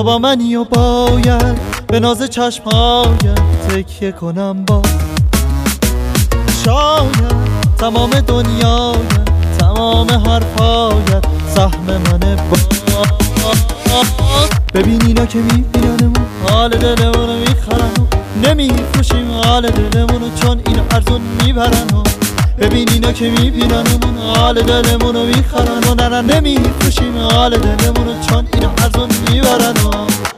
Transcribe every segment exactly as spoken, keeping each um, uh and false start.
تو با منی و باید به ناز چشمهایت تکیه کنم با شاید تمام دنیایت تمام حرفایت سهم منه با ببین اینا که میبیننمون حال دلمونو میخرن و نمیفروشیم حال دلمونو چون اینا ارزون میبرن و ببین اینا که میبیننمون حال دلمونو میخرن و نه نه نمیفروشیم حال دلمونو چون اینا ارزون میبرن و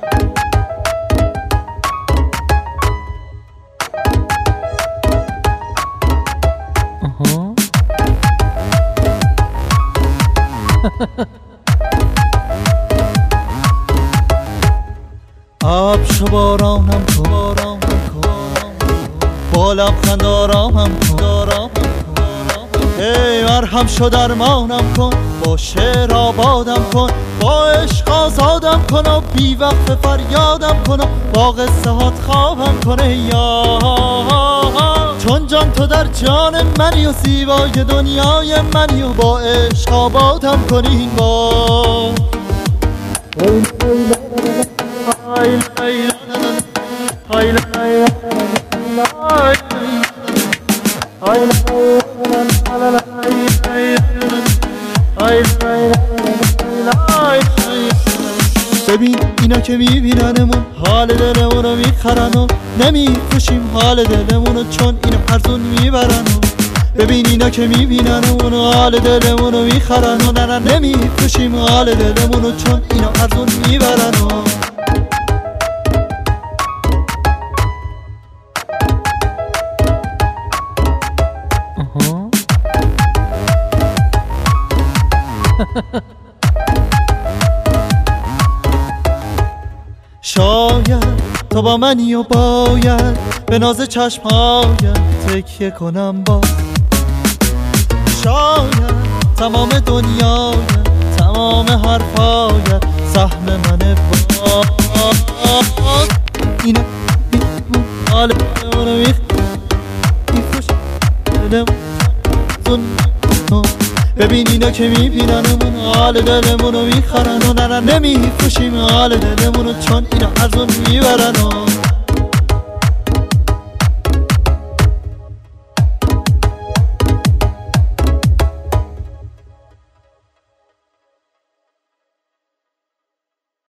آب شو بارانم کن بارانم کن با لبخند آرامم کن آرامم کن ای مرهم شو درمانم کن با شعر آبادم کن با عشق آزادم کن و بی وقت فریادم کن و با قصه هات خوابم کنه یا چون جان تو در جان منی و زیبای دنیای منی و با عشق آبادم کنین با ببین اینا که میبیننمون حال دلمونو میخرن و نمیفروشیم حال دلمونو چون اینا ارزون میبرن و ببین اینا که میبیننمون حال دلمونو میخرن و نه نه نمیفروشیم حال دلمونو چون اینا ارزون میبرن و شاید تو با منی و باید به ناز چشمهایت تکیه کنم با شاید تمام دنیایت تمام حرفایت سهم منه با اینه حال دلمونو میفروش دلمون ببین اینا که میبیننمون حال دلمونو میخرن و نه نه نمیفروشیم حال دلمونو چون اینا ارزون میبرن و